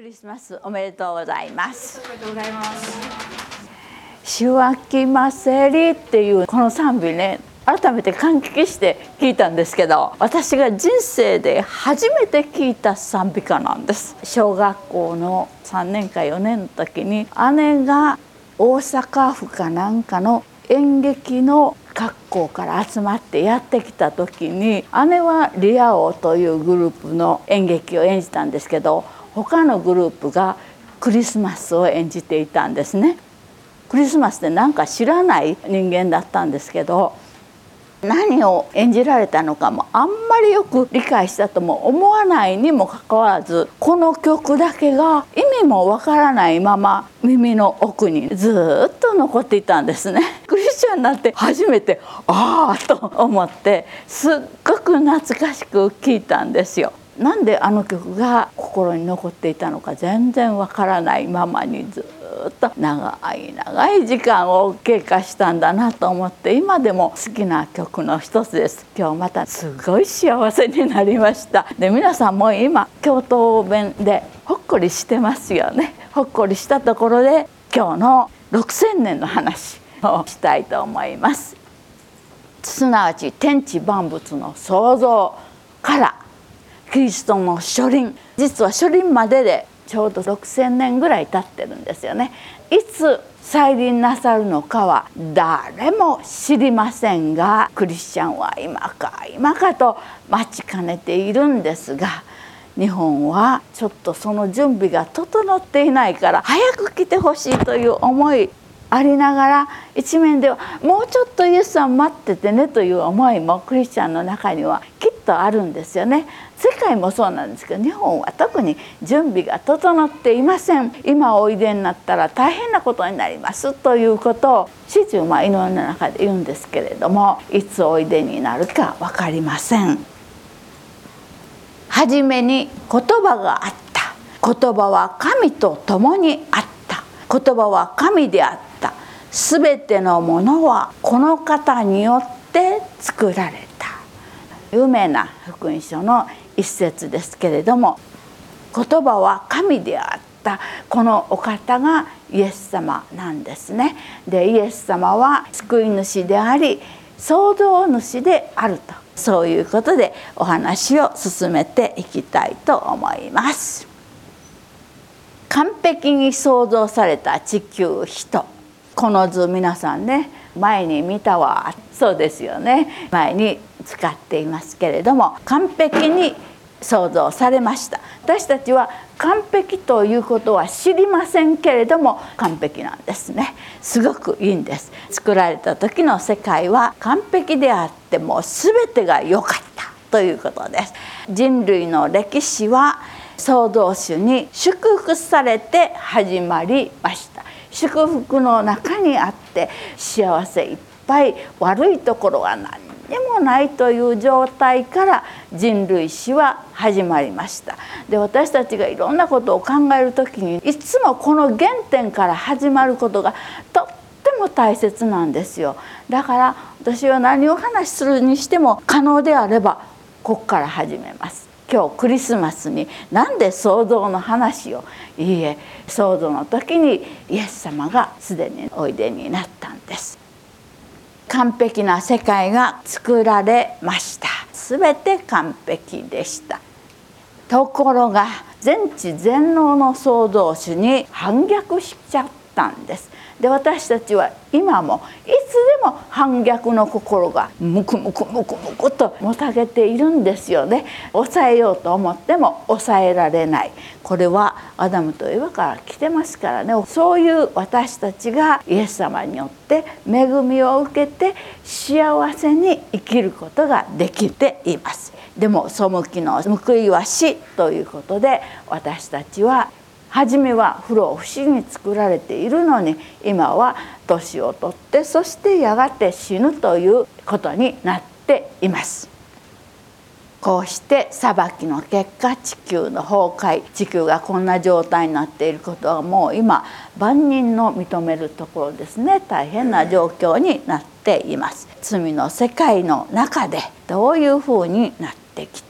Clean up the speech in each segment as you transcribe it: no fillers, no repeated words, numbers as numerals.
クリスマスおめでとうございます。 おめでとうございます。 主は来ませりっていうこの賛美ね、改めて感激して聞いたんですけど、私が人生で初めて聞いた賛美歌なんです。小学校の3年か4年の時に姉が大阪府かなんかの演劇の学校から集まってやってきた時に、姉はリア王というグループの演劇を演じたんですけど、他のグループがクリスマスを演じていたんですね。クリスマスってなんか知らない人間だったんですけど、何を演じられたのかもあんまりよく理解したとも思わないにもかかわらず、この曲だけが意味もわからないまま耳の奥にずっと残っていたんですね。クリスチャンになって初めてああと思って、すっごく懐かしく聴いたんですよ。なんであの曲が心に残っていたのか全然わからないままにずっと長い時間を経過したんだなと思って、今でも好きな曲の一つです。今日またすごい幸せになりました。で、皆さんも今京都弁でほっこりしてますよね。ほっこりしたところで今日の6000年の話をしたいと思います。すなわち天地万物の創造からキリストの初臨、実は初臨まででちょうど6000年ぐらい経ってるんですよね。いつ再臨なさるのかは誰も知りませんが、クリスチャンは今かと待ちかねているんですが、日本はちょっとその準備が整っていないから早く来てほしいという思いありながら、一面ではもうちょっとイエスさん待っててねという思いもクリスチャンの中にはきっとあるんですよね。世界もそうなんですけど、日本は特に準備が整っていません。今おいでになったら大変なことになりますということを始終祈りの中で言うんですけれども、いつおいでになるか分かりません。はじめに言葉があった。言葉は神と共にあった。言葉は神であった。すべてのものはこの方によって作られた。有名な福音書の一節ですけれども、言葉は神であった。このお方がイエス様なんですね。で、イエス様は救い主であり創造主であると、そういうことでお話を進めていきたいと思います。完璧に創造された地球人、この図皆さんね、前に見たわ。そうですよね。前に使っていますけれども、完璧に創造されました。私たちは完璧ということは知りませんけれども完璧なんですね。すごくいいんです。作られた時の世界は完璧であって、もう全てが良かったということです。人類の歴史は創造主に祝福されて始まりました。祝福の中にあって幸せいっぱい、悪いところは何でもないという状態から人類史は始まりました。で、私たちがいろんなことを考えるときにいつもこの原点から始まることがとっても大切なんですよ。だから私は何を話するにしても可能であればここから始めます。今日クリスマスになんで創造の話を、いいえ、創造の時にイエス様がすでにおいでになったんです。完璧な世界が作られました。すべて完璧でした。ところが全知全能の創造主に反逆しちゃったんです。で、私たちは今もいつでも反逆の心がムクムクともたげているんですよね。抑えようと思っても抑えられない。これはアダムとエヴァから来てますからね。そういう私たちがイエス様によって恵みを受けて幸せに生きることができています。でも背きの報いは死ということで、私たちは初めは不老不死に作られているのに、今は年を取ってそしてやがて死ぬということになっています。こうして裁きの結果、地球の崩壊、地球がこんな状態になっていることはもう今万人の認めるところですね。大変な状況になっています。罪の世界の中でどういうふうになってきたか、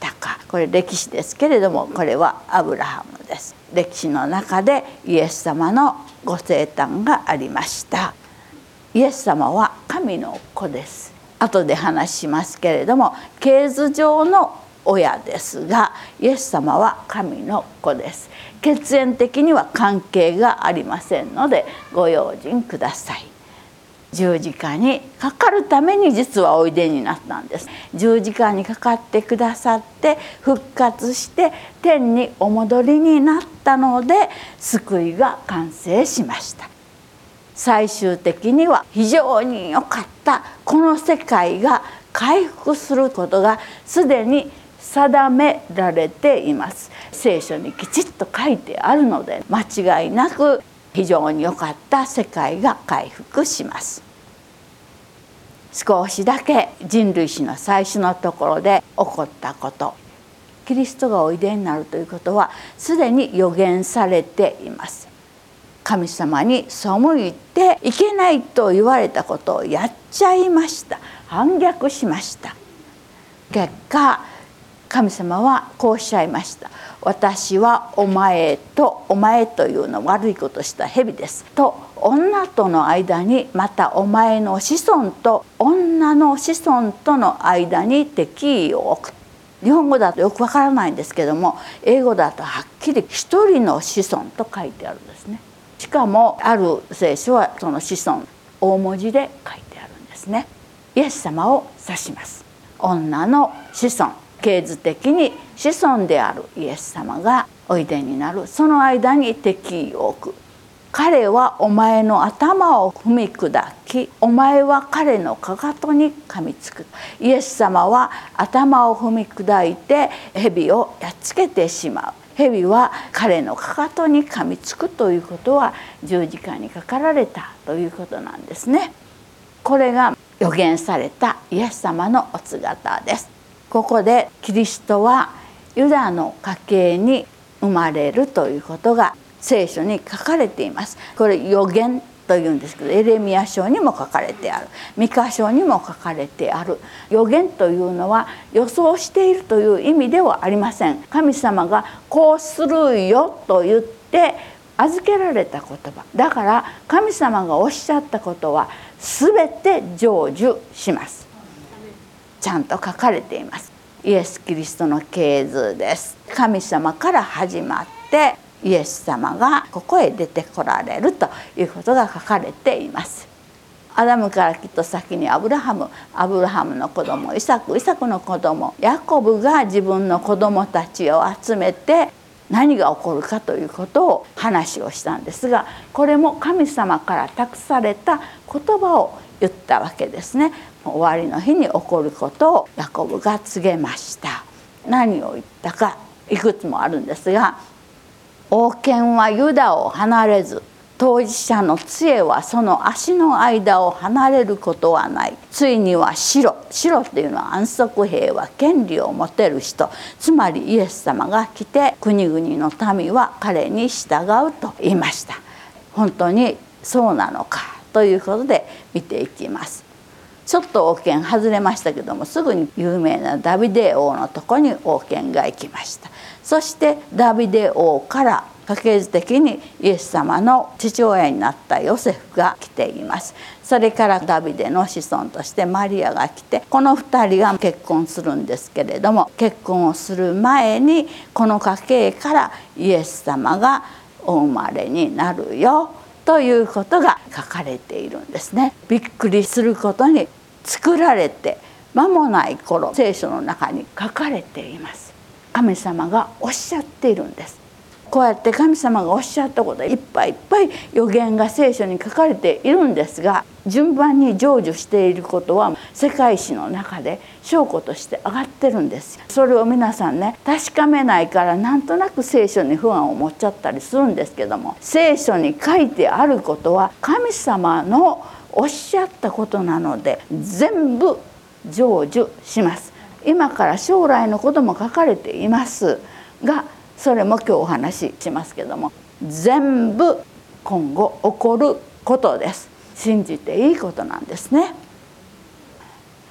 これ歴史ですけれども、これはアブラハムです。歴史の中でイエス様のご生誕がありました。イエス様は神の子です。後で話しますけれども、系図上の親ですが、イエス様は神の子です。血縁的には関係がありませんのでご用心ください。十字架にかかるために実はおいでになったんです。十字架にかかってくださって復活して天にお戻りになったので、救いが完成しました。最終的には非常に良かったこの世界が回復することがすでに定められています。聖書にきちっと書いてあるので、間違いなく非常に良かった世界が回復します。少しだけ人類史の最初のところで起こったこと、キリストがおいでになるということはすでに予言されています。神様に背いていけないと言われたことをやっちゃいました。反逆しました。結果神様はこうおっしゃいました。私はお前というのは悪いことした蛇ですと、女との間に、またお前の子孫と女の子孫との間に敵意を置く。日本語だとよくわからないんですけども、英語だとはっきり一人の子孫と書いてあるんですね。しかもある聖書はその子孫大文字で書いてあるんですね。イエス様を指します。女の子孫、系図的に子孫であるイエス様がおいでになる。その間に敵意を置く。彼はお前の頭を踏み砕き、お前は彼のかかとに噛みつく。イエス様は頭を踏み砕いて蛇をやっつけてしまう。蛇は彼のかかとに噛みつくということは十字架にかかられたということなんですね。これが予言されたイエス様のお姿です。ここでキリストはユダの家系に生まれるということが聖書に書かれています。これ予言というんですけど、エレミヤ書にも書かれてある、ミカ書にも書かれてある。予言というのは予想しているという意味ではありません。神様がこうするよと言って預けられた言葉だから、神様がおっしゃったことは全て成就します。ちゃんと書かれています。イエス・キリストの系図です。神様から始まってイエス様がここへ出てこられるということが書かれています。アダムからきっと先にアブラハムの子供イサクの子供ヤコブが自分の子供たちを集めて何が起こるかということを話をしたんですが、これも神様から託された言葉を言ったわけですね。終わりの日に起こることをヤコブが告げました。何を言ったかいくつもあるんですが、王権はユダを離れず、当事者の杖はその足の間を離れることはない。ついには白っていうのは安息兵は権利を持てる人、つまりイエス様が来て国々の民は彼に従うと言いました。本当にそうなのかということで見ていきます。ちょっと王権外れましたけども、すぐに有名なダビデ王のとこに王権が行きました。そしてダビデ王から家系図的にイエス様の父親になったヨセフが来ています。それからダビデの子孫としてマリアが来て、この2人が結婚するんですけれども、結婚をする前にこの家系からイエス様がお生まれになるよということが書かれているんですね。びっくりすることに、作られて間もない頃、聖書の中に書かれています。神様がおっしゃっているんです。こうやって神様がおっしゃったこといっぱい予言が聖書に書かれているんですが、順番に成就していることは世界史の中で証拠として上がってるんですよ。それを皆さんね、確かめないからなんとなく聖書に不安を持っちゃったりするんですけども、聖書に書いてあることは神様のおっしゃったことなので全部成就します。今から将来のことも書かれていますが、それも今日お話ししますけども、全部今後起こることです。信じていいことなんですね。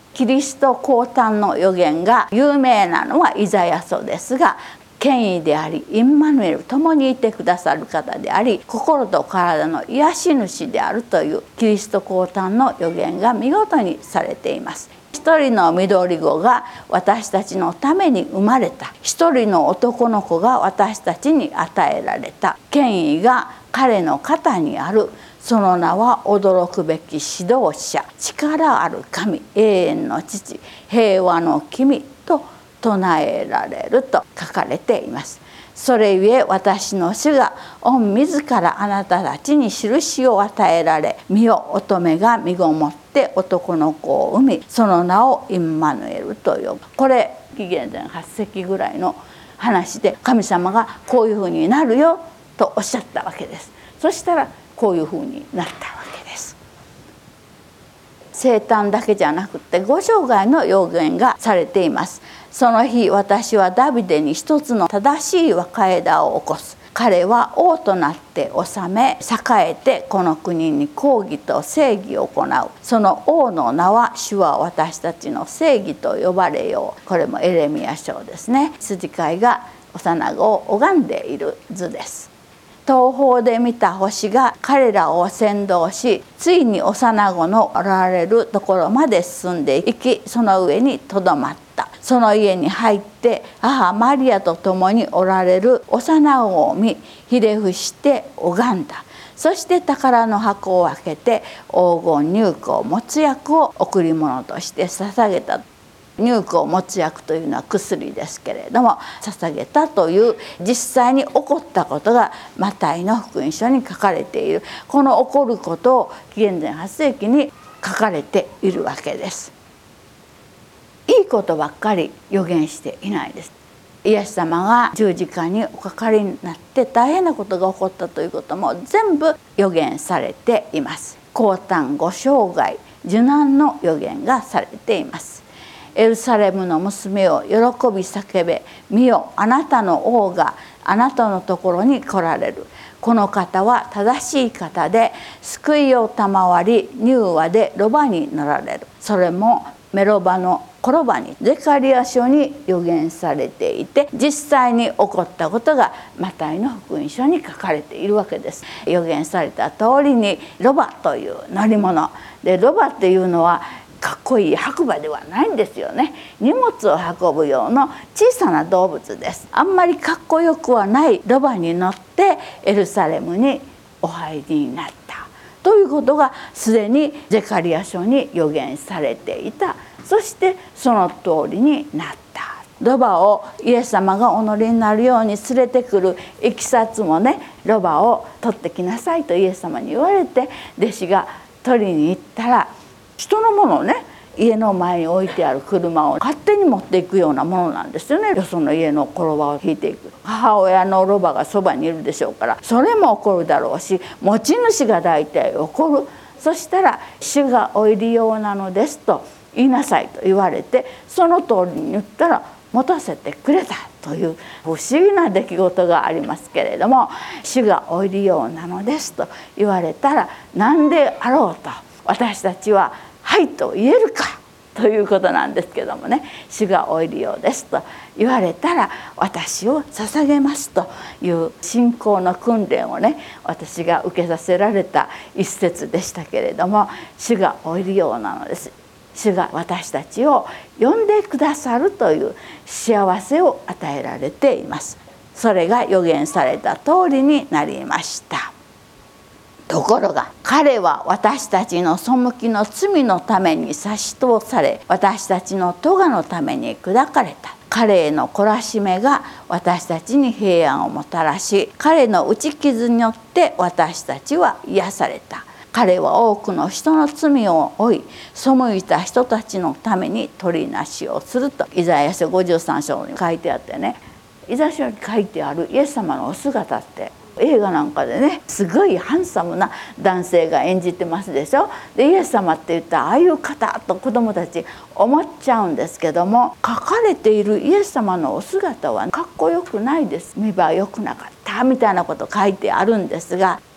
キリスト降誕の予言が有名なのはイザヤ書ですが、権威でありインマヌエル、共にいてくださる方であり心と体の癒し主であるというキリスト降誕の予言が見事にされています。一人の緑子が私たちのために生まれた。一人の男の子が私たちに与えられた。権威が彼の肩にある。その名は驚くべき指導者、力ある神、永遠の父、平和の君と唱えられると書かれています。それゆえ私の主が御自らあなたたちに印を与えられ、見よ乙女が身ごもって男の子を産み、その名をインマヌエルと呼ぶ。これ紀元前8世紀ぐらいの話で、神様がこういうふうになるよとおっしゃったわけです。そしたらこういうふうになったわけです。生誕だけじゃなくてご生涯の予言がされています。その日私はダビデに一つの正しい若枝を起こす。彼は王となって治め栄えてこの国に公義と正義を行う。その王の名は主は私たちの正義と呼ばれよう。これもエレミヤ書ですね。羊飼いが幼子を拝んでいる図です。東方で見た星が彼らを先導し、ついに幼子のおられるところまで進んでいき、その上にとどまった。その家に入って母マリアと共におられる幼子を見、ひれ伏して拝んだ。そして宝の箱を開けて黄金乳香没薬を贈り物として捧げた。乳香没薬というのは薬ですけれども、捧げたという実際に起こったことがマタイの福音書に書かれている。この起こることを紀元前8世紀に書かれているわけです。いいことばっかり予言していないです。イエス様が十字架におかかりになって大変なことが起こったということも全部予言されています。降誕、ご生涯、受難の予言がされています。エルサレムの娘を喜び叫べ、見よあなたの王があなたのところに来られる。この方は正しい方で救いを賜り、柔和でロバに乗られる。それもメロバの転ばにゼカリヤ書に予言されていて、実際に起こったことがマタイの福音書に書かれているわけです。予言された通りにロバという乗り物で、ロバっていうのはかっこいい白馬ではないんですよね。荷物を運ぶ用の小さな動物です。あんまりかっこよくはないロバに乗ってエルサレムにお入りになったということがすでにゼカリヤ書に予言されていた。そしてその通りになった。ロバをイエス様がお乗りになるように連れてくるいきさつもね、ロバを取ってきなさいとイエス様に言われて弟子が取りに行ったら、人のものをね、家の前に置いてある車を勝手に持っていくようなものなんですよね。よその家の転ばを引いていく。母親のロバがそばにいるでしょうから、それも起こるだろうし、持ち主が大体起こる。そしたら主がお入りようなのですと言いなさいと言われて、その通りに言ったら持たせてくれたという不思議な出来事がありますけれども、主がお入りようなのですと言われたら、何であろうと私たちははいと言えるかということなんですけどもね、主がお入りようですと言われたら私を捧げますという信仰の訓練をね、私が受けさせられた一節でしたけれども、主がお入りようなのです。主が私たちを呼んでくださるという幸せを与えられています。それが予言された通りになりました。ところが彼は私たちの背きの罪のために差し通され、私たちの咎のために砕かれた。彼への懲らしめが私たちに平安をもたらし、彼の打ち傷によって私たちは癒された。彼は多くの人の罪を負い、背いた人たちのために取りなしをするとイザヤ書53章に書いてあってね、イザヤ書に書いてあるイエス様のお姿って映画なんかでね、すごいハンサムな男性が演じてますでしょ。でイエス様って言ったらああいう方と子供たち思っちゃうんですけども、書かれているイエス様のお姿はかっこよくないです。見栄え良くなかったみたいなこと書いてあるんですが、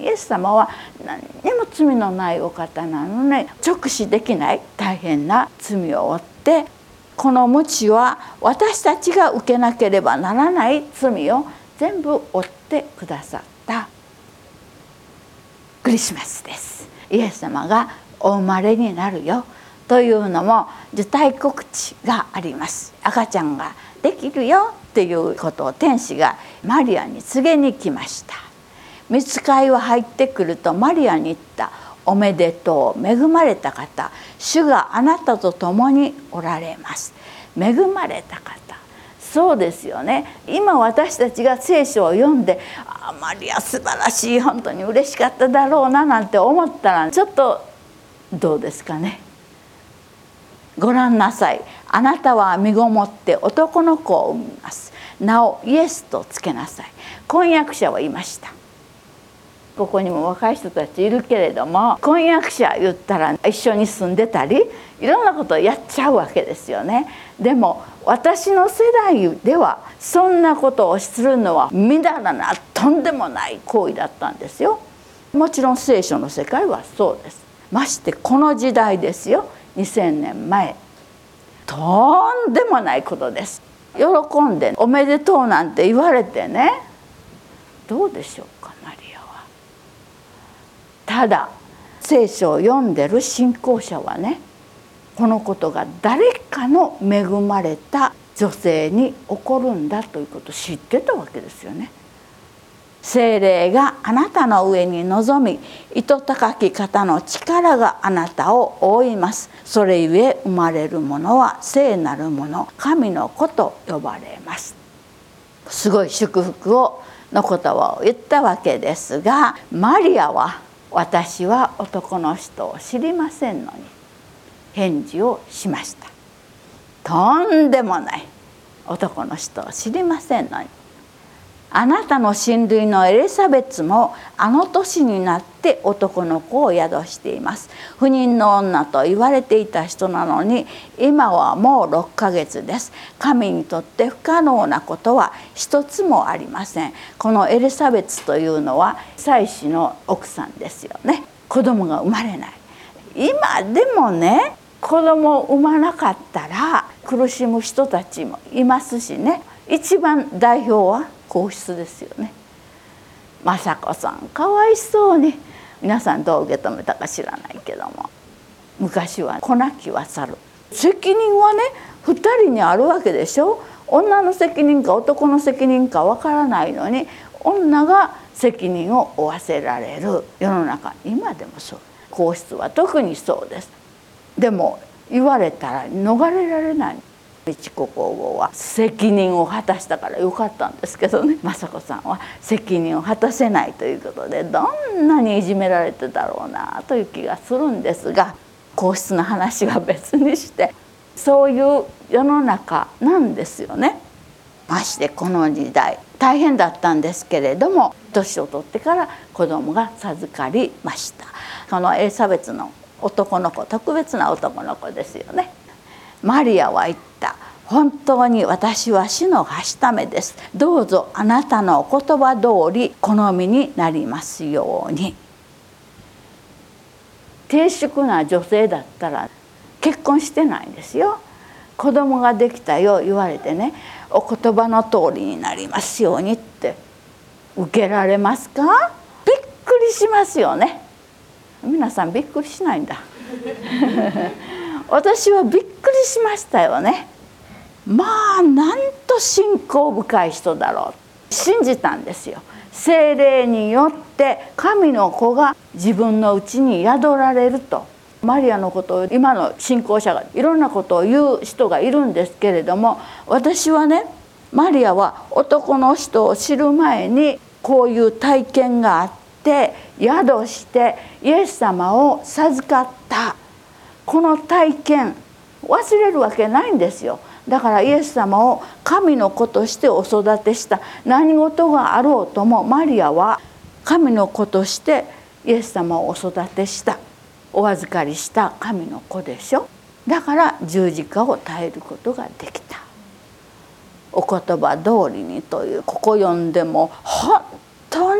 イエス様は何にも罪のないお方なのに直視できない大変な罪を負って、この鞭は私たちが受けなければならない罪を全部負ってくださったクリスマスです。イエス様がお生まれになるよというのも受胎告知があります。赤ちゃんができるよっていうことを天使がマリアに告げに来ました。御使いは入ってくるとマリアに言った。おめでとう、恵まれた方、主があなたと共におられます。恵まれた方、そうですよね。今私たちが聖書を読んで、マリア素晴らしい、本当に嬉しかっただろうななんて思ったら、ちょっとどうですかね。ご覧なさい。あなたは身ごもって男の子を産みます。名をイエスとつけなさい。婚約者は言いました。ここにも若い人たちいるけれども、婚約者言ったら一緒に住んでたりいろんなことをやっちゃうわけですよね。でも私の世代ではそんなことをするのはみだらなとんでもない行為だったんですよ。もちろん聖書の世界はそうです。ましてこの時代ですよ。2000年前、とんでもないことです。喜んでおめでとうなんて言われてね、どうでしょうか。マリアはただ聖書を読んでる信仰者はね、このことが誰かの恵まれた女性に起こるんだということを知ってたわけですよね。聖霊があなたの上に臨み、糸高き方の力があなたを覆います。それゆえ生まれるものは聖なるもの、神の子と呼ばれます。すごい祝福の言葉を言ったわけですが、マリアは私は男の人を知りませんのに返事をしました。とんでもない、男の人を知りませんのに。あなたの親類のエリザベツもあの年になって男の子を宿しています。不妊の女と言われていた人なのに今はもう6ヶ月です。神にとって不可能なことは一つもありません。このエリザベツというのは祭司の奥さんですよね。子供が生まれない。今でもね、子供を産まなかったら苦しむ人たちもいますしね。一番代表は皇室ですよね。雅子さんかわいそうに、皆さんどう受け止めたか知らないけども、昔は子なきは猿、責任はね2人にあるわけでしょ。女の責任か男の責任かわからないのに女が責任を負わせられる世の中、今でもそう。皇室は特にそうです。でも言われたら逃れられない。美智子皇后は責任を果たしたからよかったんですけどね、雅子さんは責任を果たせないということで、どんなにいじめられてだろうなという気がするんですが、皇室の話は別にして、そういう世の中なんですよね。ましてこの時代大変だったんですけれども、年を取ってから子供が授かりました。このエリザベツの男の子、特別な男の子ですよね。マリアは言った。本当に私は主のはしためです。どうぞあなたのお言葉通り好みになりますように。低粛な女性だったら結婚してないんですよ。子供ができたよ言われてね、お言葉の通りになりますようにって受けられますか？びっくりしますよね。皆さんびっくりしないんだ。私はびっくりしましたよね。まあなんと信仰深い人だろう、信じたんですよ。聖霊によって神の子が自分のうちに宿られると。マリアのことを今の信仰者がいろんなことを言う人がいるんですけれども、私はね、マリアは男の人を知る前にこういう体験があって宿してイエス様を授かった、この体験忘れるわけないんですよ。だからイエス様を神の子としてお育てした。何事があろうともマリアは神の子としてイエス様をお育てした、お預かりした神の子でしょ。だから十字架を耐えることができた。お言葉通りにという、ここ読んでも本当に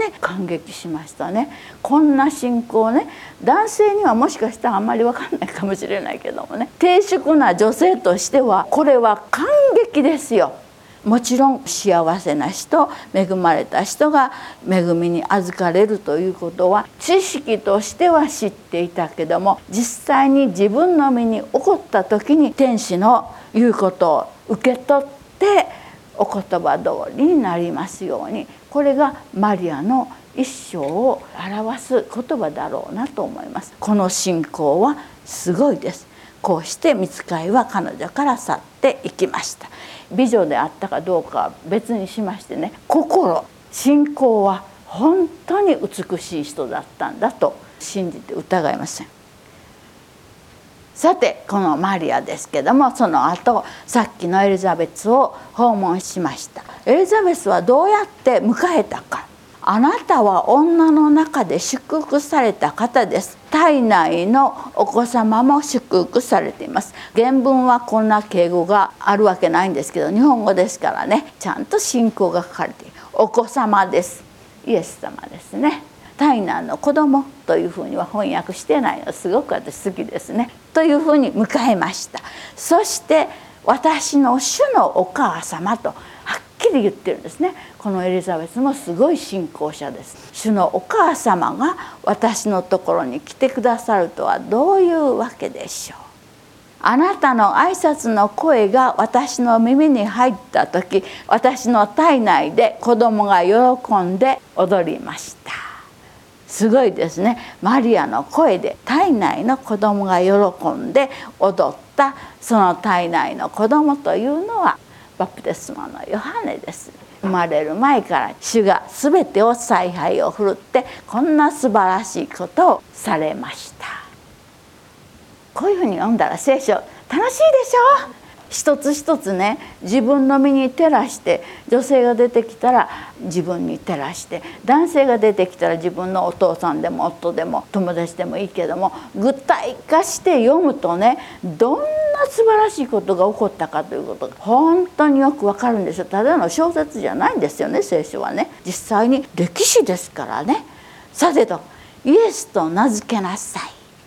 に感激しましたね。こんな信仰ね、男性にはもしかしたらあんまり分かんないかもしれないけどもね、低粛な女性としてはこれは感激ですよ。もちろん幸せな人、恵まれた人が恵みに預かれるということは知識としては知っていたけども、実際に自分の身に起こった時に天使の言うことを受け取ってお言葉通りになりますように、これがマリアの一生を表す言葉だろうなと思います。この信仰はすごいです。こうして御使いは彼女から去っていきました。美女であったかどうかは別にしましてね、信仰は本当に美しい人だったんだと信じて疑いません。さてこのマリアですけども、その後さっきのエリザベスを訪問しました。エリザベスはどうやって迎えたか。あなたは女の中で祝福された方です。体内のお子様も祝福されています。原文はこんな敬語があるわけないんですけど、日本語ですからね、ちゃんと信仰が書かれている。お子様です。イエス様ですね。体内の子供というふうには翻訳してないの、すごく私好きですね。というふうに迎えました。そして私の主のお母様とはっきり言ってるんですね。このエリザベスもすごい信仰者です。主のお母様が私のところに来てくださるとはどういうわけでしょう。あなたの挨拶の声が私の耳に入った時、私の体内で子供が喜んで踊りました。すごいですね。マリアの声で体内の子供が喜んで踊った、その体内の子供というのはバプテスマのヨハネです。生まれる前から主が全てを采配を振るってこんな素晴らしいことをされました。こういうふうに読んだら聖書楽しいでしょ。一つ一つね、自分の身に照らして、女性が出てきたら自分に照らして、男性が出てきたら自分のお父さんでも夫でも友達でもいいけども、具体化して読むとね、どんな素晴らしいことが起こったかということが本当によくわかるんですよ。ただの小説じゃないんですよね、聖書はね。実際に歴史ですからね。さてと、イエスと名付けなさい。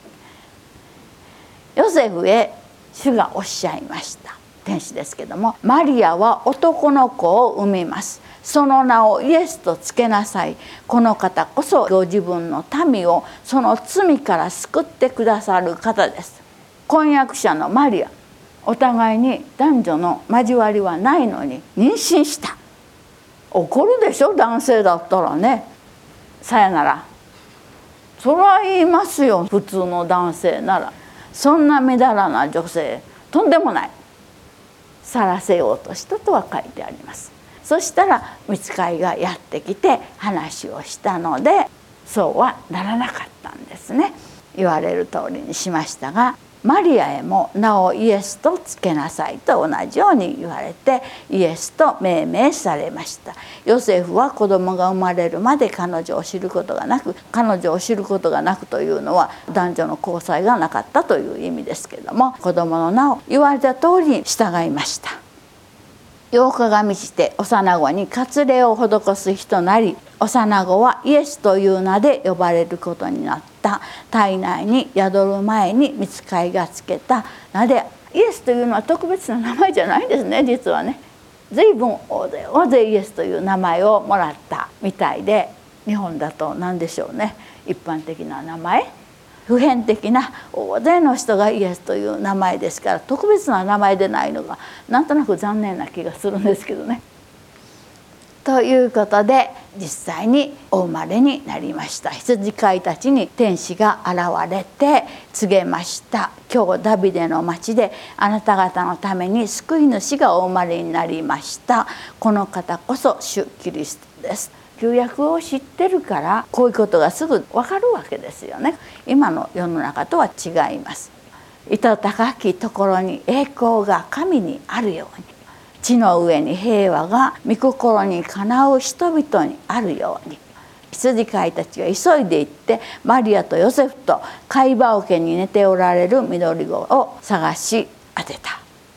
ヨセフへ主がおっしゃいました。天使ですけども、マリアは男の子を産みます。その名をイエスとつけなさい。この方こそご自分の民をその罪から救ってくださる方です。婚約者のマリア、お互いに男女の交わりはないのに妊娠した。怒るでしょ、男性だったらね。さやならそれは言いますよ、普通の男性なら。そんなみだらな女性とんでもない、去らせようとしたとは書いてあります。そしたら御使いがやってきて話をしたので、そうはならなかったんですね。言われる通りにしましたが、マリアへも名をイエスとつけなさいと同じように言われて、イエスと命名されました。ヨセフは子供が生まれるまで彼女を知ることがなく、彼女を知ることがなくというのは男女の交際がなかったという意味ですけれども、子供の名を言われた通りに従いました。8日が満ちて幼子に割礼を施す日となり、幼子はイエスという名で呼ばれることになった。体内に宿る前に御使いがつけた名で、イエスというのは特別な名前じゃないんですね、実はね。随分大勢イエスという名前をもらったみたいで、日本だと何でしょうね、一般的な名前、普遍的な大勢の人がイエスという名前ですから、特別な名前でないのがなんとなく残念な気がするんですけどね。ということで実際にお生まれになりました。羊飼いたちに天使が現れて告げました。今日ダビデの町であなた方のために救い主がお生まれになりました。この方こそ主キリストです。旧約を知ってるからこういうことがすぐ分かるわけですよね。今の世の中とは違います。いと高きところに栄光が神にあるように、地の上に平和が御心にかなう人々にあるように。羊飼いたちが急いで行ってマリアとヨセフと貝羽桶に寝ておられる緑子を探し当てた。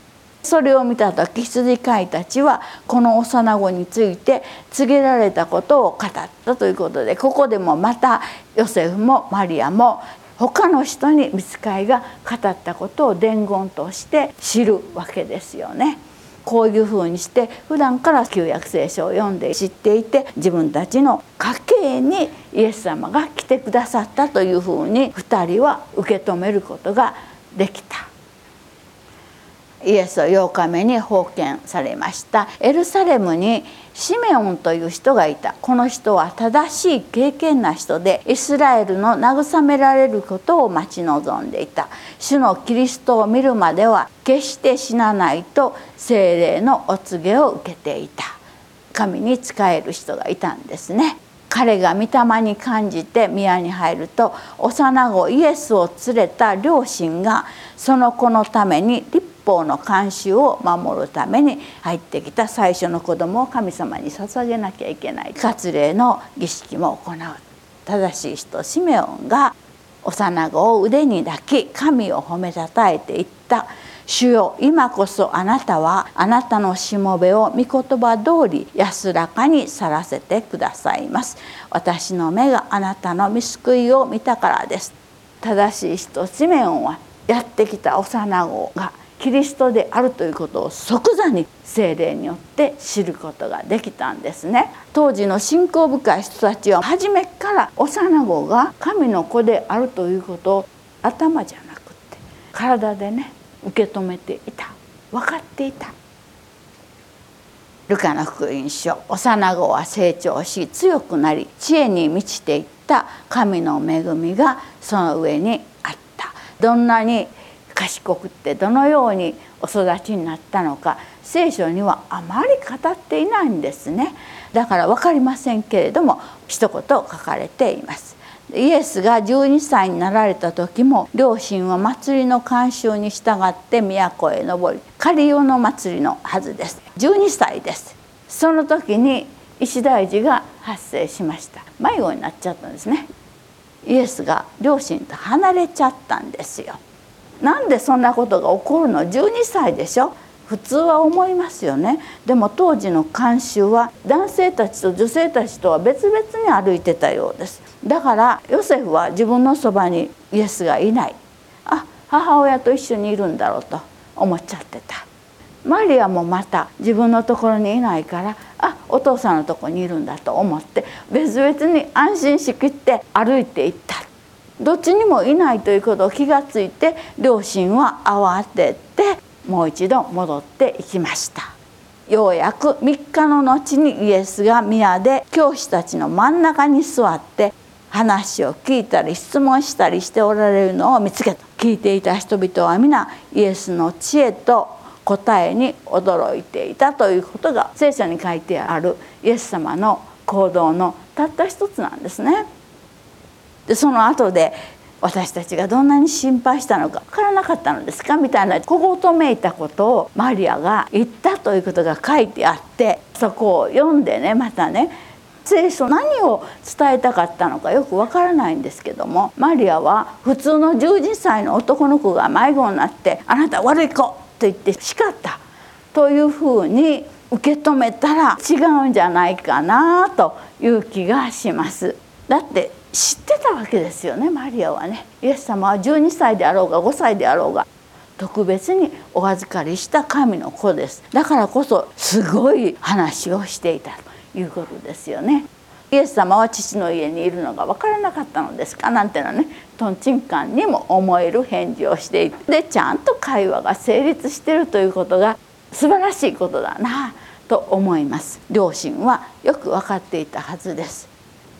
それを見た時羊飼いたちはこの幼子について告げられたことを語ったということで、ここでもまたヨセフもマリアも他の人に御使いが語ったことを伝言として知るわけですよね。こういうふうにして普段から旧約聖書を読んで知っていて、自分たちの家系にイエス様が来てくださったというふうに2人は受け止めることができた。イエスを8日目に封建されました。エルサレムにシメオンという人がいた。この人は正しい敬虔な人で、イスラエルの慰められることを待ち望んでいた。主のキリストを見るまでは決して死なないと聖霊のお告げを受けていた。神に仕える人がいたんですね。彼が御霊に感じて宮に入ると、幼子イエスを連れた両親がその子のために立法の慣習を守るために入ってきた。最初の子供を神様に捧げなきゃいけない、割礼の儀式も行う正しい人シメオンが幼子を腕に抱き神を褒めたたえていった。主よ、今こそあなたはあなたのしもべを御言葉通り安らかに去らせてくださいます。私の目があなたの御救いを見たからです。正しい人シメオンはやってきた幼子がキリストであるということを即座に聖霊によって知ることができたんですね。当時の信仰深い人たちは初めから幼子が神の子であるということを頭じゃなくって体でね受け止めていた、分かっていた。ルカの福音書、幼子は成長し強くなり知恵に満ちていった神の恵みがその上にあった。どんなに賢くってどのようにお育ちになったのか聖書にはあまり語っていないんですね。だから分かりませんけれども一言書かれています。イエスが12歳になられた時も両親は祭りの慣習に従って都へ登り、カリオの祭りのはずです。12歳です。その時に一大事が発生しました。迷子になっちゃったんですね。イエスが両親と離れちゃったんですよ。なんでそんなことが起こるの？12歳でしょ。普通は思いますよね。でも当時の慣習は男性たちと女性たちとは別々に歩いてたようです。だからヨセフは自分のそばにイエスがいない、母親と一緒にいるんだろうと思っちゃってた。マリアもまた自分のところにいないから、お父さんのところにいるんだと思って別々に安心しきって歩いていった。どっちにもいないということを気がついて両親は慌ててもう一度戻っていきました。ようやく3日の後にイエスが宮で教師たちの真ん中に座って話を聞いたり質問したりしておられるのを見つけた。聞いていた人々は皆イエスの知恵と答えに驚いていたということが聖書に書いてあるイエス様の行動のたった一つなんですね。でその後で私たちがどんなに心配したのか分からなかったのですかみたいな小言めいたことをマリアが言ったということが書いてあって、そこを読んでねまたね聖書何を伝えたかったのかよく分からないんですけども、マリアは普通の12歳の男の子が迷子になってあなた悪い子と言って叱ったというふうに受け止めたら違うんじゃないかなという気がします。だって知ってたわけですよね。マリアはね、イエス様は12歳であろうが5歳であろうが特別にお預かりした神の子です。だからこそすごい話をしていたということですよね。イエス様は父の家にいるのが分からなかったのですかなんてのね、とんちんかんにも思える返事をしていて、でちゃんと会話が成立しているということが素晴らしいことだなと思います。両親はよく分かっていたはずです。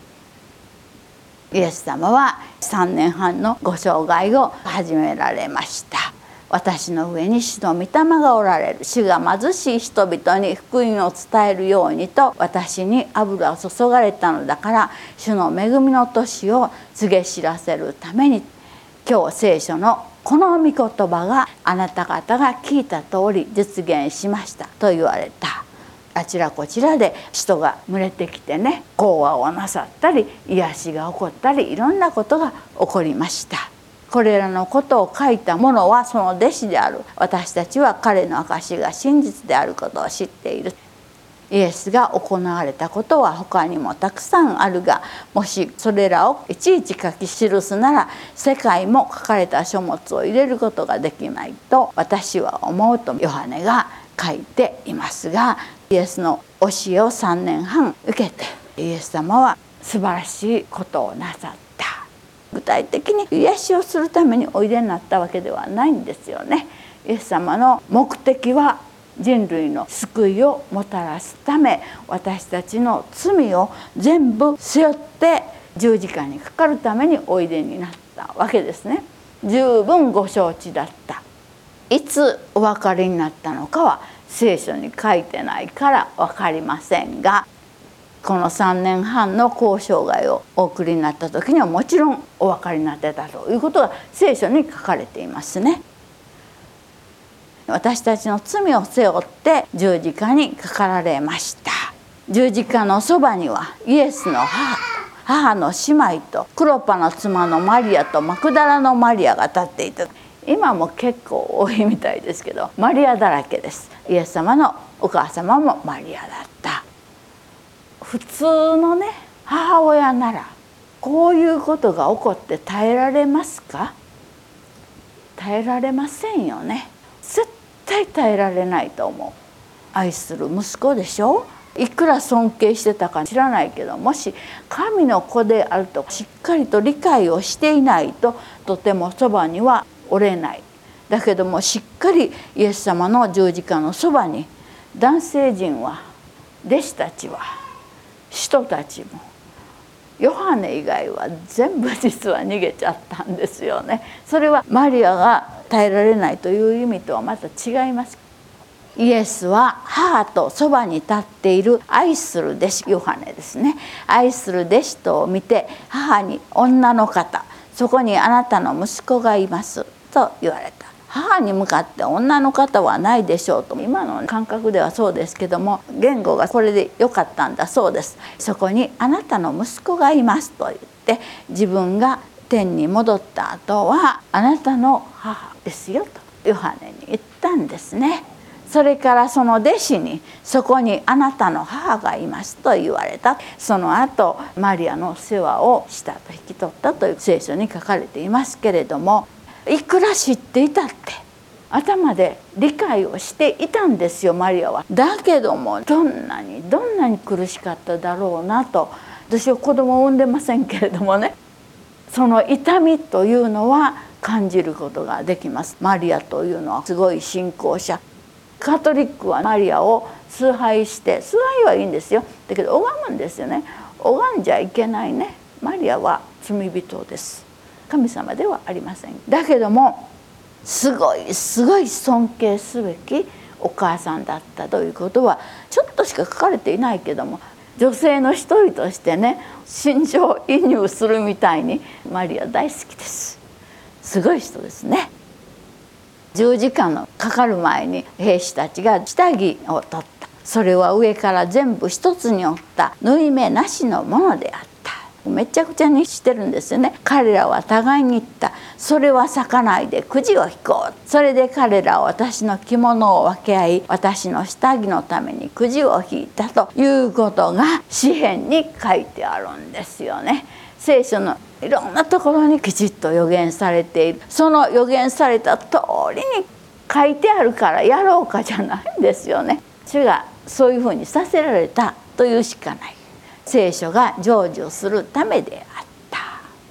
イエス様は3年半のご生涯を始められました。私の上に主の御霊がおられる。主が貧しい人々に福音を伝えるようにと私に油を注がれたのだから、主の恵みの年を告げ知らせるために今日聖書のこの御言葉があなた方が聞いた通り実現しましたと言われた。あちらこちらで人が群れてきてね、講話をなさったり癒しが起こったりいろんなことが起こりました。 これらのことを書いた者はその弟子である。私たちは彼の証が真実であることを知っている。イエスが行われたことは他にもたくさんあるが、もしそれらをいちいち書き記すなら世界も書かれた書物を入れることができないと私は思うとヨハネが書いていますが、イエスの教えを3年半受けてイエス様は素晴らしいことをなさった。具体的に癒しをするためにおいでになったわけではないんですよね。イエス様の目的は人類の救いをもたらすため、私たちの罪を全部背負って十字架にかかるためにおいでになったわけですね。十分ご承知だった。いつお分かりになったのかは聖書に書いてないから分かりませんが、この3年半の交渉外をお送りになった時にはもちろんお分かりになってたということが聖書に書かれていますね。私たちの罪を背負って十字架にかかられました。十字架のそばにはイエスの母の姉妹とクロパの妻のマリアとマクダラのマリアが立っていた。今も結構多いみたいですけど、マリアだらけです。イエス様のお母様もマリアだった。普通のね、母親ならこういうことが起こって耐えられますか？耐えられませんよね。絶対耐えられないと思う。愛する息子でしょ。いくら尊敬してたか知らないけど、もし神の子であるとしっかりと理解をしていないととてもそばにはおれない。だけどもしっかりイエス様の十字架のそばに男性陣は、弟子たちは、人たちもヨハネ以外は全部実は逃げちゃったんですよね。それはマリアが耐えられないという意味とはまた違います。イエスは母とそばに立っている愛する弟子、ヨハネですね。愛する弟子と見て母に、女の方、そこにあなたの息子がいますと言われた。母に向かって女の方はないでしょうと、今の感覚ではそうですけども、言語がこれでよかったんだそうです。そこにあなたの息子がいますと言って、自分が天に戻った後はあなたの母ですよとヨハネに言ったんですね。それからその弟子に、そこにあなたの母がいますと言われた。その後マリアの世話をしたと、引き取ったという聖書に書かれていますけれども、いくら知っていたって頭で理解をしていたんですよ、マリアは。だけどもどんなに苦しかっただろうなと。私は子供を産んでませんけれどもね、その痛みというのは感じることができます。マリアというのはすごい信仰者。カトリックはマリアを崇拝して、崇拝はいいんですよ、だけど拝むんですよね。拝んじゃいけないね。マリアは罪人です。神様ではありません。だけどもすごい尊敬すべきお母さんだったということはちょっとしか書かれていないけども、女性の一人としてね、心情移入するみたいにマリア大好きです。すごい人ですね。十字架のかかる前に兵士たちが下着を取った。それは上から全部一つに折った縫い目なしのものであった。めちゃくちゃにしてるんですよね。彼らは互いに言った。それは裂かないでくじを引こう。それで彼らは私の着物を分け合い、私の下着のためにくじを引いたということが詩編に書いてあるんですよね。聖書のいろんなところにきちっと予言されている。その予言された通りに書いてあるからやろうかじゃないんですよね。主がそういうふうにさせられたというしかない。聖書が成就するためであった。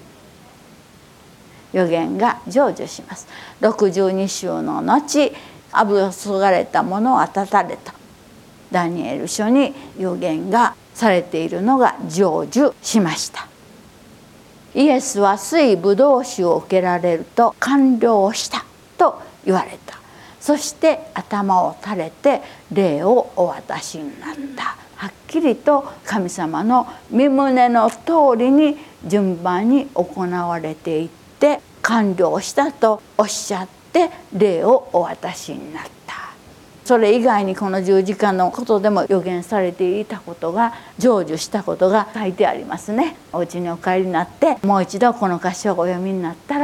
予言が成就します。62週の後、あぶそがれたものは断たれた。ダニエル書に予言がされているのが成就しました。イエスは水ブドウ酒を受けられると完了したと言われた。そして頭を垂れて霊をお渡しになった。はっきりと神様の御胸の通りに順番に行われていって完了したとおっしゃって霊をお渡しになった。それ以外にこの十字架のことでも予言されていたことが成就したことが書いてありますね。お家にお帰りになってもう一度この箇所をお読みになったら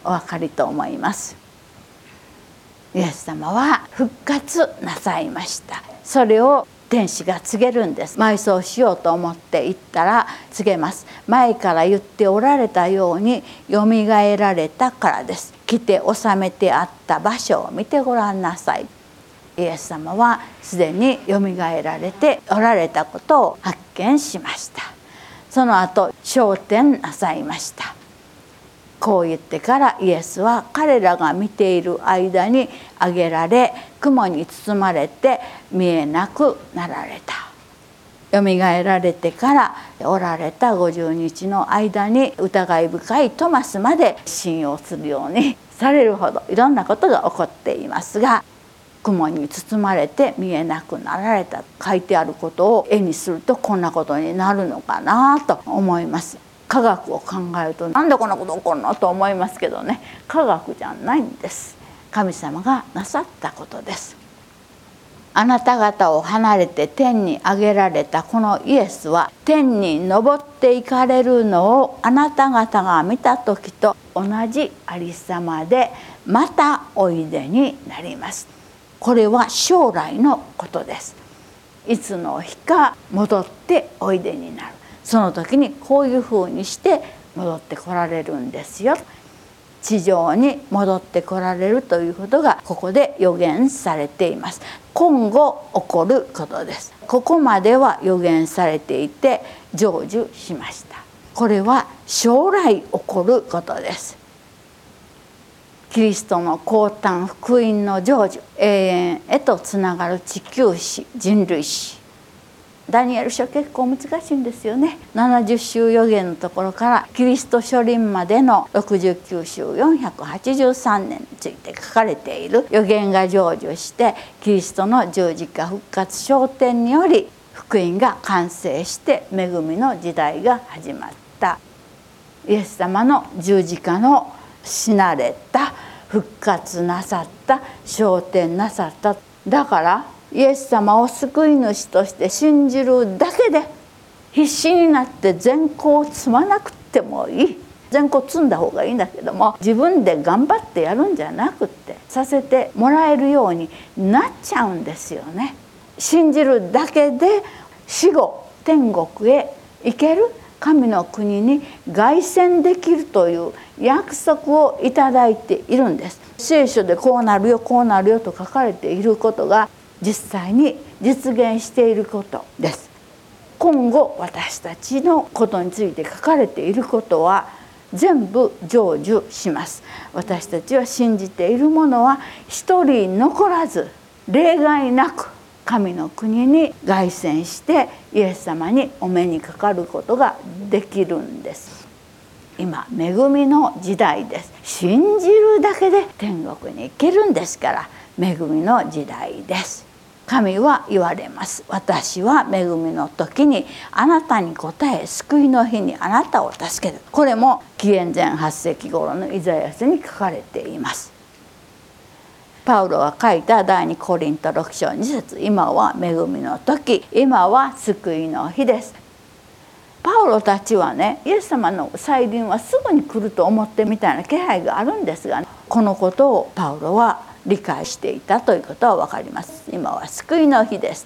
お分かりと思います。イエス様は復活なさいました。それを天使が告げるんです。埋葬しようと思って行ったら告げます。前から言っておられたようによみがえられたからです。来て納めてあった場所を見てごらんなさい。イエス様はすでによみがえられておられたことを発見しました。その後昇天なさいました。こう言ってからイエスは彼らが見ている間に上げられ、雲に包まれて見えなくなられた。よみがえられてからおられた50日の間に疑い深いトマスまで信用するようにされるほどいろんなことが起こっていますが、雲に包まれて見えなくなられた書いてあることを絵にするとこんなことになるのかなと思います。科学を考えるとなんでこんなこと起こるのと思いますけどね、科学じゃないんです。神様がなさったことです。あなた方を離れて天に上げられたこのイエスは天に昇っていかれるのをあなた方が見た時と同じありさまでまたおいでになります。これは将来のことです。いつの日か戻っておいでになる。その時にこういうふうにして戻ってこられるんですよ。地上に戻ってこられるということがここで予言されています。今後起こることです。ここまでは予言されていて成就しました。これは将来起こることです。キリストの降誕福音の成就、永遠へとつながる地球史、人類史。ダニエル書結構難しいんですよね。70週予言のところからキリスト書臨までの69週483年について書かれている予言が成就して、キリストの十字架復活昇天により福音が完成して恵みの時代が始まった。イエス様の十字架の死なれた、復活なさった、昇天なさった。だからイエス様を救い主として信じるだけで必死になって善行を積まなくてもいい。善行積んだ方がいいんだけども、自分で頑張ってやるんじゃなくってさせてもらえるようになっちゃうんですよね。信じるだけで死後天国へ行ける、神の国に凱旋できるという約束をいただいているんです。聖書でこうなるよこうなるよと書かれていることが実際に実現していることです。今後私たちのことについて書かれていることは全部成就します。私たちは信じているものは一人残らず例外なく神の国に凱旋してイエス様にお目にかかることができるんです。今恵みの時代です。信じるだけで天国に行けるんですから、恵みの時代です。神は言われます。私は恵みの時にあなたに答え、救いの日にあなたを助ける。これも紀元前8世紀頃のイザヤ書に書かれています。パウロが書いた第2コリント6章2節、今は恵みの時、今は救いの日です。パウロたちはね、イエス様の再臨はすぐに来ると思ってみたいな気配があるんですが、このことをパウロは理解していたということは分かります。今は救いの日です。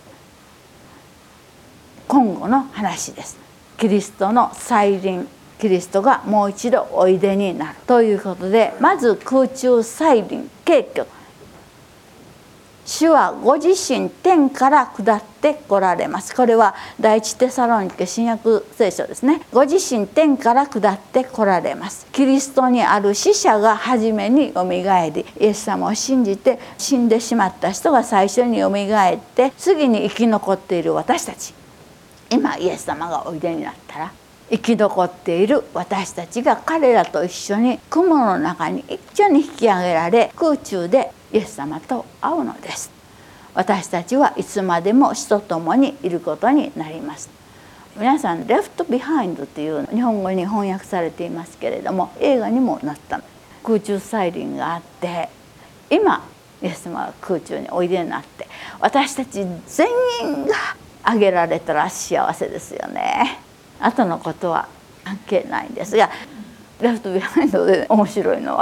今後の話です。キリストの再臨、キリストがもう一度おいでになるということで、まず空中再臨、景挙。主はご自身天から下って来られます。これは第一テサロニケ新約聖書ですね。ご自身天から下って来られます。キリストにある死者が初めによみがえり、イエス様を信じて死んでしまった人が最初によみがえって、次に生き残っている私たち、今イエス様がおいでになったら生き残っている私たちが彼らと一緒に雲の中に一緒に引き上げられ、空中でイエス様と会うのです。私たちはいつまでも死と共にいることになります。皆さん、レフトビハインドという日本語に翻訳されていますけれども、映画にもなった空中再臨があって、今イエス様が空中においでになって、私たち全員が挙げられたら幸せですよね。後のことは関係ないんですが、レフトビハインドで面白いのは、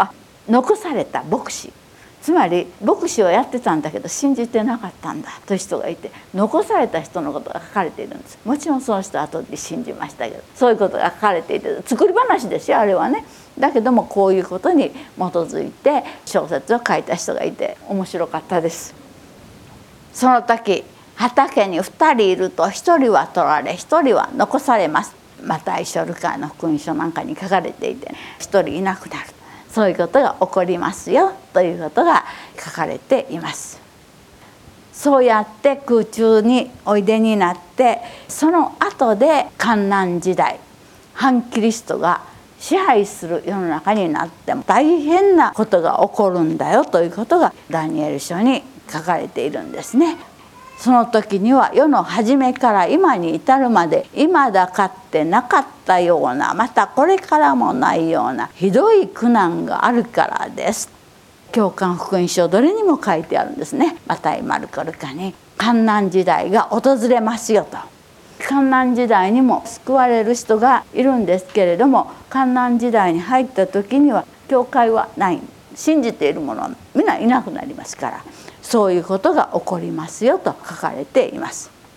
残された牧師、つまり牧師をやってたんだけど信じてなかったんだという人がいて、残された人のことが書かれているんです。もちろんその人は後で信じましたけど、そういうことが書かれていて、作り話ですよあれはね。だけどもこういうことに基づいて小説を書いた人がいて面白かったです。その時畑に2人いると1人は取られ1人は残されます。マタイ書、ルカの福音書なんかに書かれていて、1人いなくなる、そういうことが起こりますよということが書かれています。そうやって空中においでになって、その後で患難時代、反キリストが支配する世の中になっても大変なことが起こるんだよということがダニエル書に書かれているんですね。その時には世の初めから今に至るまで今だかってなかったような、またこれからもないようなひどい苦難があるからです。教官福音書どれにも書いてあるんですね。マタイ、マルコ、ルカに患難時代が訪れますよと。患難時代にも救われる人がいるんですけれども、患難時代に入った時には教会はない、信じている者は皆いなくなりますから、そういうことが起こりますよと書かれています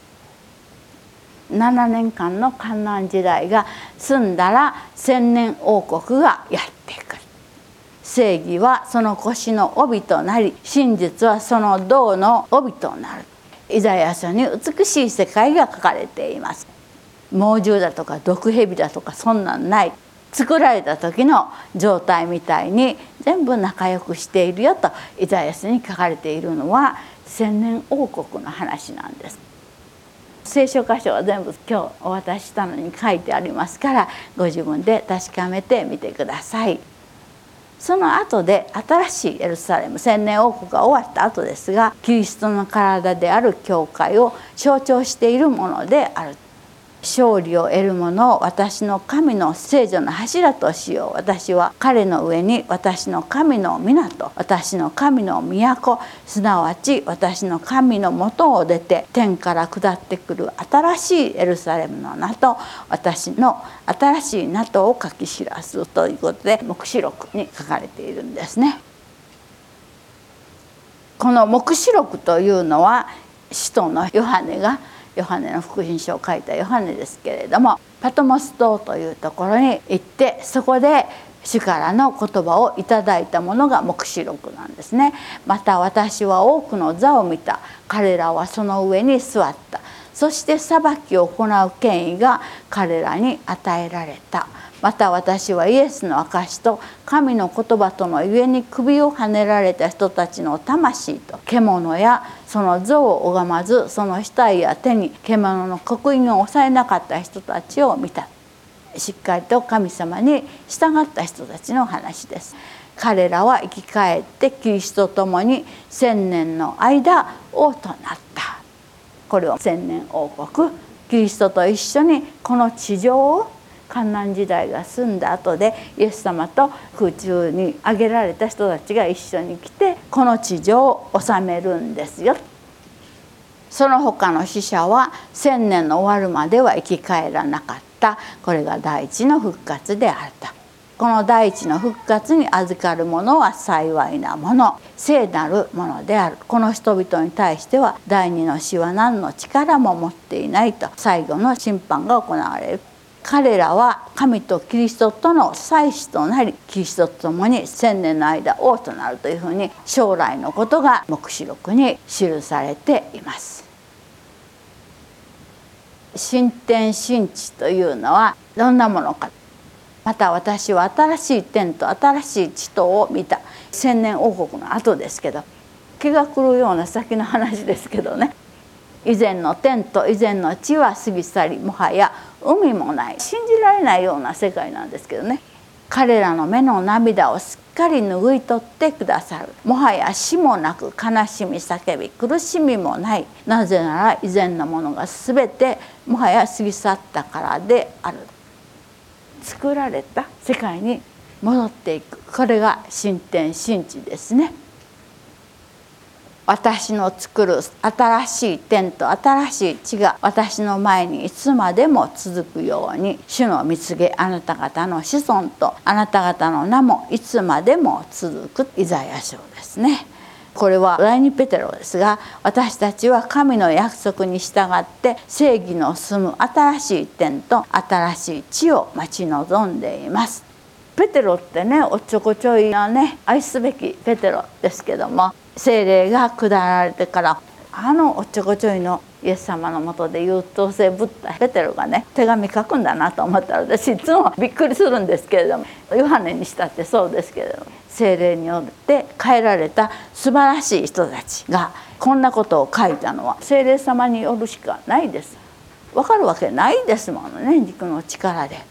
。7年間の患難時代が済んだら千年王国がやってくる。正義はその腰の帯となり、真実はその胴の帯となる。イザヤ書に美しい世界が書かれています。猛獣だとか毒蛇だとかそんなんない。作られた時の状態みたいに全部仲良くしているよとイザヤ書に書かれているのは千年王国の話なんです。聖書箇所は全部今日お渡ししたのに書いてありますから、ご自分で確かめてみてください。その後で新しいエルサレム、千年王国が終わった後ですが、キリストの体である教会を象徴しているものである。勝利を得る者を私の神の聖女の柱としよう。私は彼の上に私の神の港、私の神の都、すなわち私の神の元を出て天から下ってくる新しいエルサレムの名と私の新しい名とを書き知らすということで黙示録に書かれているんですね。この黙示録というのは使徒のヨハネの福音書を書いたヨハネですけれども、パトモス島というところに行って、そこで主からの言葉をいただいたものが黙示録なんですね。また私は多くの座を見た。彼らはその上に座った。そして裁きを行う権威が彼らに与えられた。また私はイエスの証と神の言葉とのゆえに首をはねられた人たちの魂と獣やその像を拝まず、その額や手に獣の刻印を抑えなかった人たちを見た。しっかりと神様に従った人たちの話です。彼らは生き返ってキリストと共に千年の間王となった。これを千年王国、キリストと一緒にこの地上を患難時代が済んだ後でイエス様と空中に上げられた人たちが一緒に来てこの地上を治めるんですよ。その他の死者は千年の終わるまでは生き返らなかった。これが第一の復活であった。この第一の復活に預かる者は幸いなもの、聖なるものである。この人々に対しては第二の死は何の力も持っていないと最後の審判が行われる。彼らは神とキリストとの祭司となり、キリストと共に千年の間王となるというふうに将来のことが黙示録に記されています。新天新地というのはどんなものか。また私は新しい天と新しい地とを見た。千年王国の後ですけど、気が狂うような先の話ですけどね。以前の天と以前の地は過ぎ去り、もはや海もない。信じられないような世界なんですけどね。彼らの目の涙をすっかり拭い取ってくださる。もはや死もなく悲しみ叫び苦しみもない。なぜなら以前のものがすべてもはや過ぎ去ったからである。作られた世界に戻っていく。これが新天新地ですね。 私の作る新しい天と新しい地が私の前にいつまでも続くように、主の蜜げあなた方の子孫とあなた方の名もいつまでも続く。イザヤ書ですね。これは第二ペテロですが、私たちは神の約束に従って正義の住む新しい天と新しい地を待ち望んでいます。ペテロってね、おっちょこちょいなね、愛すべきペテロですけども、聖霊が下られてからおっちょこちょいのイエス様のもとで優等生ぶったペテロがね、手紙書くんだなと思ったら、私いつもびっくりするんですけれども、ヨハネにしたってそうですけれども、聖霊によって変えられた素晴らしい人たちがこんなことを書いたのは聖霊様によるしかないです。わかるわけないですものね、肉の力で。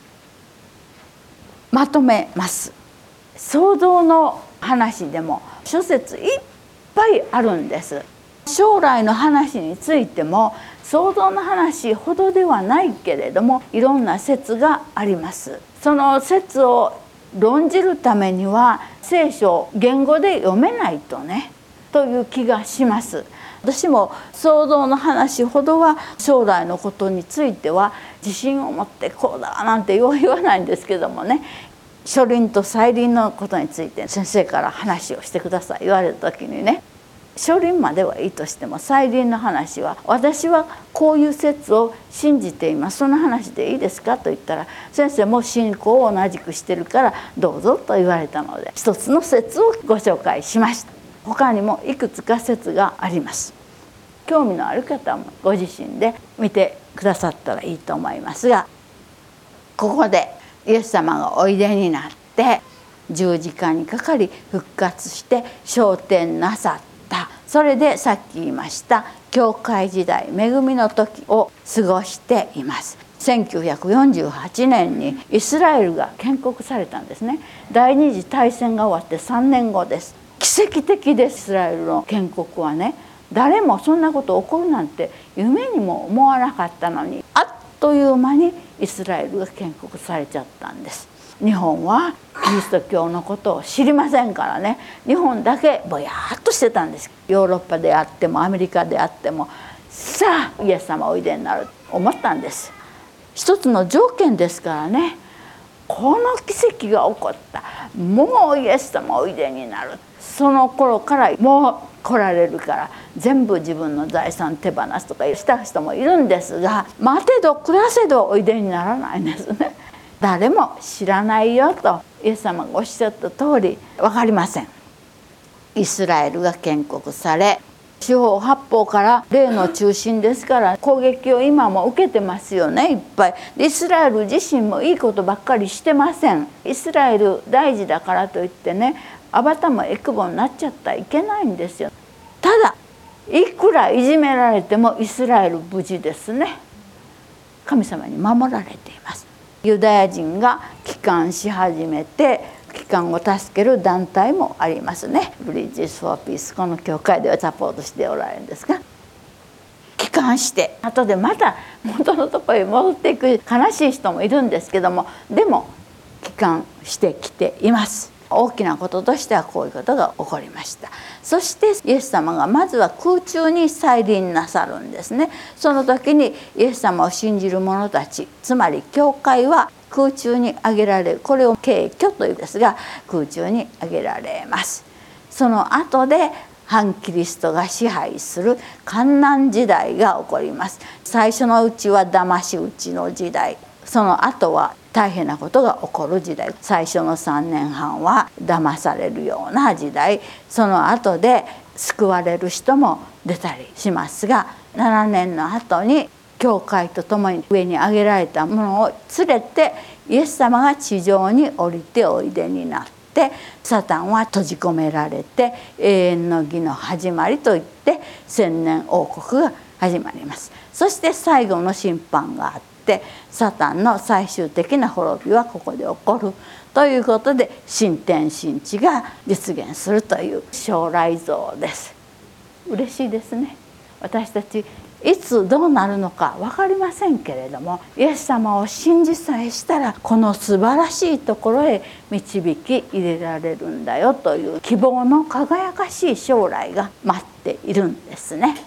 まとめます。創造の話でも諸説いっぱいあるんです。将来の話についても創造の話ほどではないけれども、いろんな説があります。その説を論じるためには聖書を言語で読めないとね、という気がします。私も創造の話ほどは将来のことについては自信を持ってこうだなんて言わないんですけどもね、初輪と再臨のことについて先生から話をしてください言われた時にね、初輪まではいいとしても再臨の話は私はこういう説を信じています、その話でいいですかと言ったら、先生も信仰を同じくしてるからどうぞと言われたので、一つの説をご紹介しました。他にもいくつか説があります。興味のある方もご自身で見てくださったらいいと思いますが、ここでイエス様がおいでになって十字架にかかり復活して昇天なさった。それでさっき言いました教会時代恵みの時を過ごしています。1948年にイスラエルが建国されたんですね。第二次大戦が終わって3年後です。奇跡的です。イスラエルの建国はね、誰もそんなこと起こるなんて夢にも思わなかったのに、あっという間にイスラエルが建国されちゃったんです。日本はキリスト教のことを知りませんからね、日本だけぼやっとしてたんです。ヨーロッパであってもアメリカであっても、さあイエス様おいでになると思ったんです。一つの条件ですからね。この奇跡が起こった、もうイエス様おいでになる、その頃からもう来られるから全部自分の財産手放すとかした人もいるんですが、待てど暮らせどおいでにならないんですね。誰も知らないよとイエス様がおっしゃった通り分かりません。イスラエルが建国され、四方八方から霊の中心ですから攻撃を今も受けてますよね、いっぱい。イスラエル自身もいいことばっかりしてません。イスラエル大事だからといってね、アバタもエクボになっちゃったらいけないんですよ。ただいくらいじめられてもイスラエル無事ですね。神様に守られています。ユダヤ人が帰還し始めて、帰還を助ける団体もありますね。ブリッジス・フォー・ピース、この教会ではサポートしておられるんですが、帰還して後でまた元のところへ戻っていく悲しい人もいるんですけども、でも帰還してきています。大きなこととしてはこういうことが起こりました。そしてイエス様がまずは空中に再臨なさるんですね。その時にイエス様を信じる者たち、つまり教会は空中に上げられる、これを軽挙というんですが、空中に上げられます。その後で反キリストが支配する患難時代が起こります。最初のうちは騙し討ちの時代、その後は大変なことが起こる時代。最初の3年半は騙されるような時代、その後で救われる人も出たりしますが、7年の後に教会と共に上に上げられたものを連れてイエス様が地上に降りておいでになって、サタンは閉じ込められて永遠の義の始まりといって千年王国が始まります。そして最後の審判があって、サタンの最終的な滅びはここで起こるということで、新天新地が実現するという将来像です。嬉しいですね。私たちいつどうなるのか分かりませんけれども、イエス様を信じさえしたらこの素晴らしいところへ導き入れられるんだよという希望の輝かしい将来が待ってているんですね。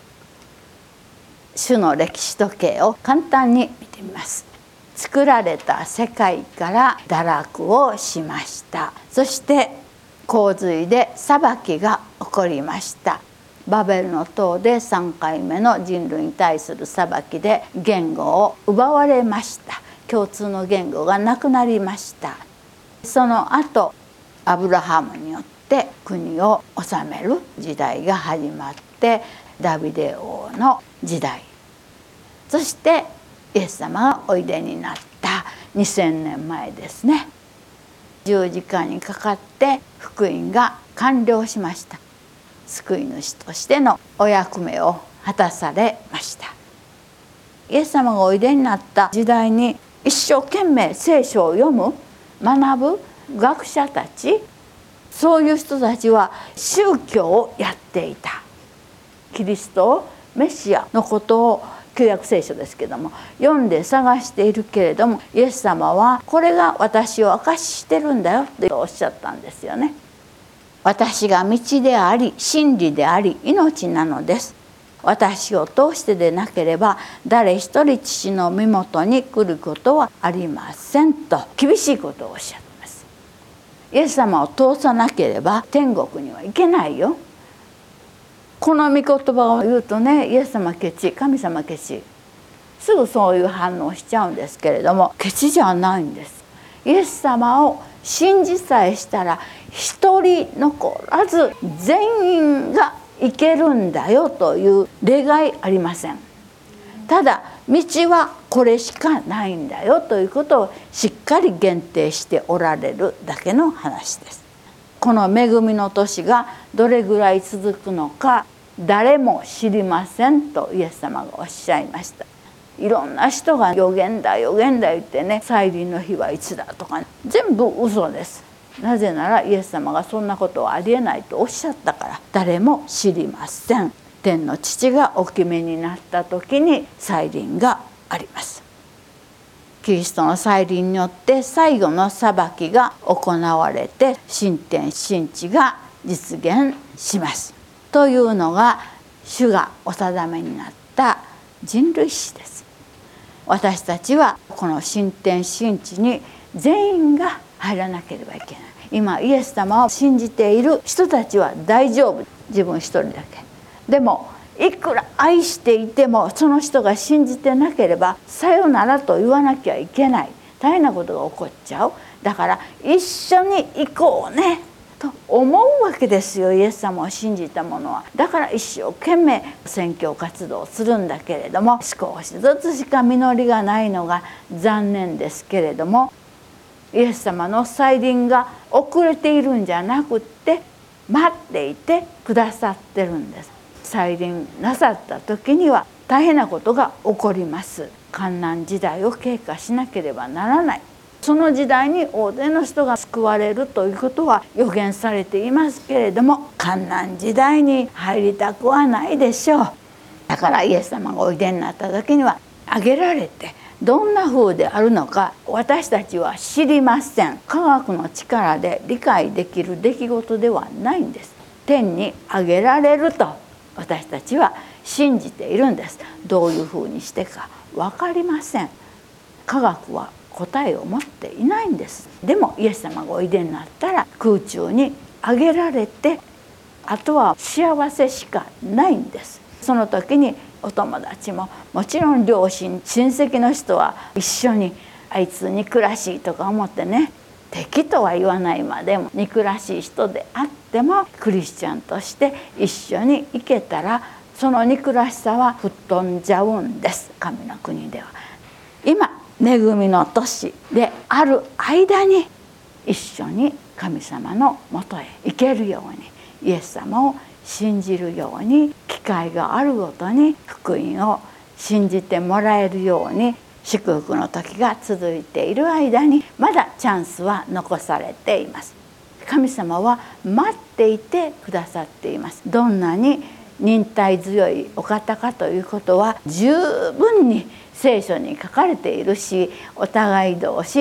主の歴史時計を簡単に見てみます。作られた世界から堕落をしました。そして洪水で裁きが起こりました。バベルの塔で3回目の人類に対する裁きで言語を奪われました。共通の言語がなくなりました。その後アブラハムによって国を治める時代が始まって、ダビデ王の時代、そしてイエス様がおいでになった2000年前ですね。十字架にかかって福音が完了しました。救い主としてのお役目を果たされました。イエス様がおいでになった時代に一生懸命聖書を読む学ぶ学者たち、そういう人たちは宗教をやっていた。キリストをメシアのことを旧約聖書ですけども読んで探しているけれども、イエス様はこれが私を証ししてるんだよっておっしゃったんですよね。私が道であり真理であり命なのです。私を通してでなければ誰一人父の身元に来ることはありませんと厳しいことをおっしゃってます。イエス様を通さなければ天国には行けないよ。この御言葉を言うとね、イエス様ケチ、神様ケチ、すぐそういう反応しちゃうんですけれども、ケチじゃないんです。イエス様を信じさえしたら一人残らず全員が行けるんだよという例外ありません。ただ道はこれしかないんだよということをしっかり限定しておられるだけの話です。この恵みの年がどれぐらい続くのか誰も知りませんとイエス様がおっしゃいました。いろんな人が予言だ予言だ言ってね、再臨の日はいつだとか、全部嘘です。なぜならイエス様がそんなことはありえないとおっしゃったから。誰も知りません。天の父がお決めになった時に再臨があります。キリストの再臨によって最後の裁きが行われて新天新地が実現しますというのが主がお定めになった人類史です。私たちはこの新天新地に全員が入らなければいけない。今イエス様を信じている人たちは大丈夫、自分一人だけ。でもいくら愛していてもその人が信じてなければさよならと言わなきゃいけない。大変なことが起こっちゃう。だから一緒に行こうねと思うわけですよ、イエス様を信じた者は。だから一生懸命宣教活動をするんだけれども、少しずつしか実りがないのが残念ですけれども、イエス様の再臨が遅れているんじゃなくって待っていてくださってるんです。再臨なさった時には大変なことが起こります。患難時代を経過しなければならない。その時代に大勢の人が救われるということは予言されていますけれども、患難時代に入りたくはないでしょう。だからイエス様がおいでになった時には挙げられて、どんな風であるのか私たちは知りません。科学の力で理解できる出来事ではないんです。天に挙げられると私たちは信じているんです。どういう風にしてか分かりません。科学は答えを持っていないんです。でもイエス様がおいでになったら空中に上げられて、あとは幸せしかないんです。その時にお友達ももちろん両親親戚の人は一緒にあいつ憎らしいとか思ってね、敵とは言わないまでも憎らしい人であってもクリスチャンとして一緒に行けたらその憎らしさは吹っ飛んじゃうんです。神の国では今恵みの年である間に一緒に神様のもとへ行けるように、イエス様を信じるように、機会があるごとに福音を信じてもらえるように、祝福の時が続いている間にまだチャンスは残されています。神様は待っていてくださっています。どんなに忍耐強いお方かということは十分に聖書に書かれているし、お互い同士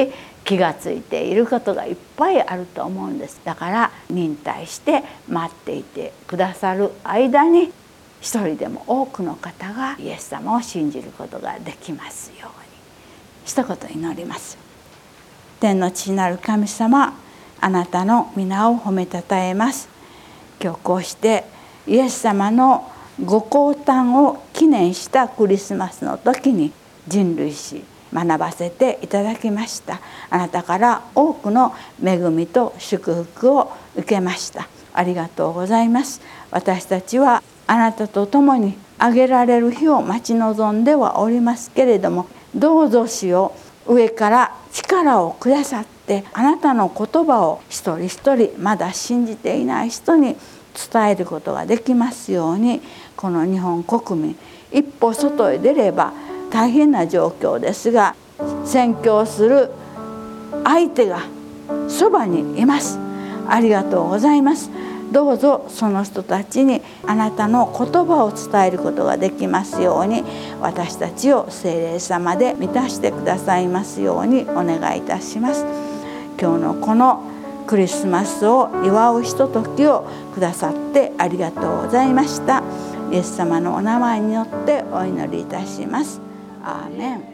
気がついていることがいっぱいあると思うんです。だから忍耐して待っていてくださる間に、一人でも多くの方がイエス様を信じることができますように、一言祈ります。天の父なる神様、あなたの皆を褒めたたえます。今日こうしてイエス様のご降誕を記念したクリスマスの時に人類史学ばせていただきました。あなたから多くの恵みと祝福を受けました。ありがとうございます。私たちはあなたと共に挙げられる日を待ち望んではおりますけれども、どうぞ主よ、上から力をくださってあなたの言葉を一人一人まだ信じていない人に伝えることができますように、この日本国民、一歩外へ出れば大変な状況ですが、宣教する相手がそばにいます。ありがとうございます。どうぞその人たちにあなたの言葉を伝えることができますように、私たちを聖霊様で満たしてくださいますようにお願いいたします。今日のこのクリスマスを祝うひとときをくださってありがとうございました。イエス様のお名前によってお祈りいたします。アーメン。